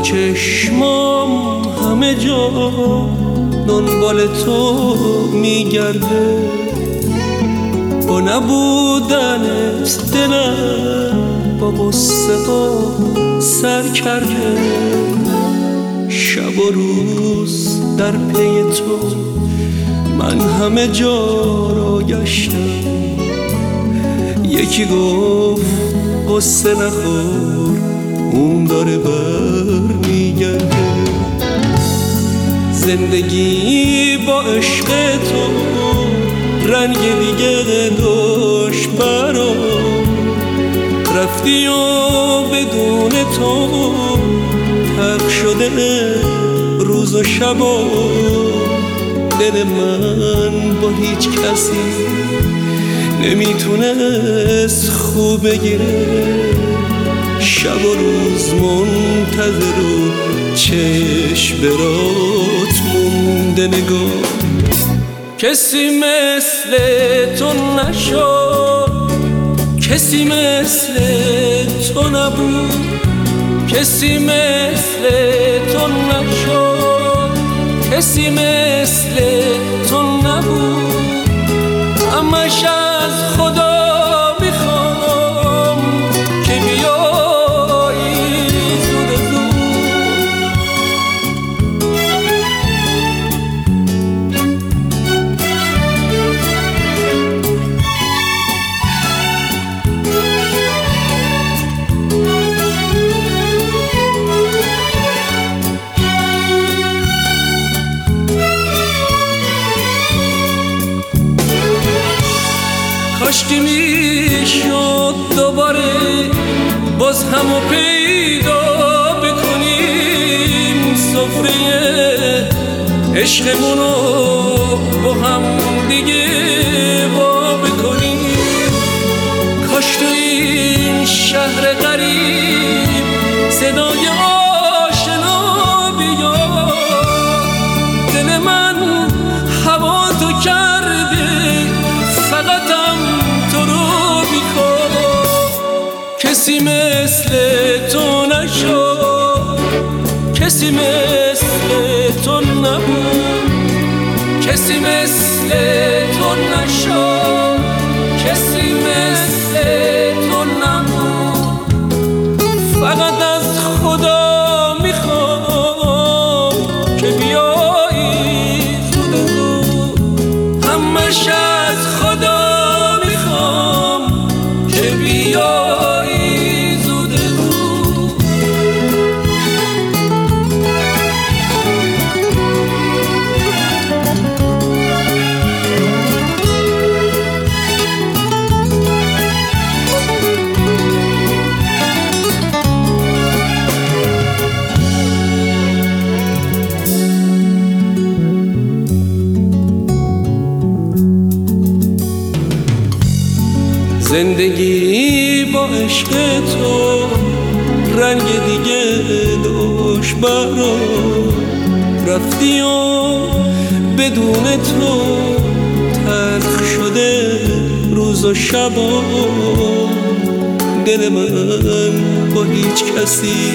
چشمام همه جا دنبال تو میگرده، با نبودنت دلم با غصه ها سر کرده. شب و روز در پی تو من همه جا را گشتم. یکی گفت غصه نخور اون داره بر میگرده. زندگی با عشق تو رنگ دیگه داشت برام، رفتی و بدون تو تلخ شده روز و شبا. دل من با هیچ کسی نمیتونست خوب بگیره. شب و روز منتظر و چشم برات مونده نگاه. کسی مثل تو نشد، کسی مثل تو نبود، کسی مثل تو نشد، کسی مثل تو نبود. همش از خدا میخوام که بیایی زود زود. کاشکی میشد دوباره باز همو پیدا بکنیم، سفره عشقمونو با هم دیگه وا بکنیم. کاش تو این شهر غریب صدای آشنا بیاد. دل من هوا تو کرده فقطم تو رو میخواد. کسی مثل تو نشد، کسی مثل تو نبود، کسی مثل تو نشد، کسی مثل تو نبود. فقط از خدا میخوام که بیایی زود زود. همش از خدا میخوام که بیایی زود زود. زندگی با عشق تو رنگ دیگه داشت برام، رفتی و بدون تو تلخ شده روز و شبا. دل من با هیچ کسی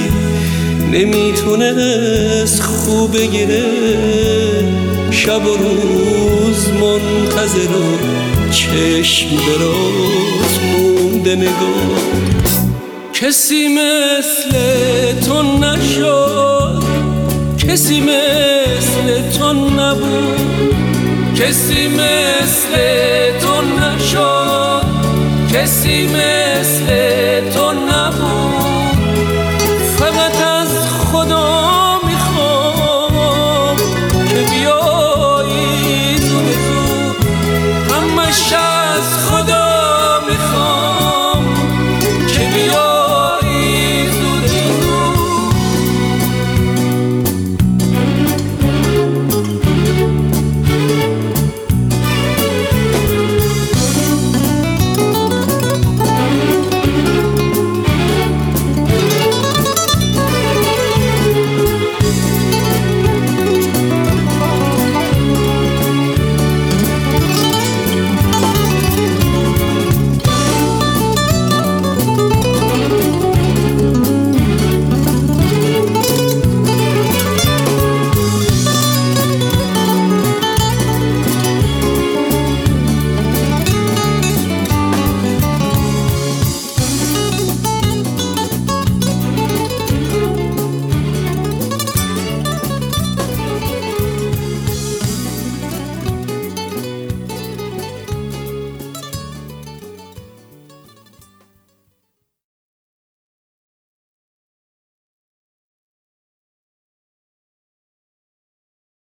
نمیتونست خوب بگیره. شب و روز منتظر و چشم برات مونده نگاه. کسی مثل تو نشد، کسی مثل تو نبود، کسی مثل تو نشد، کسی مثل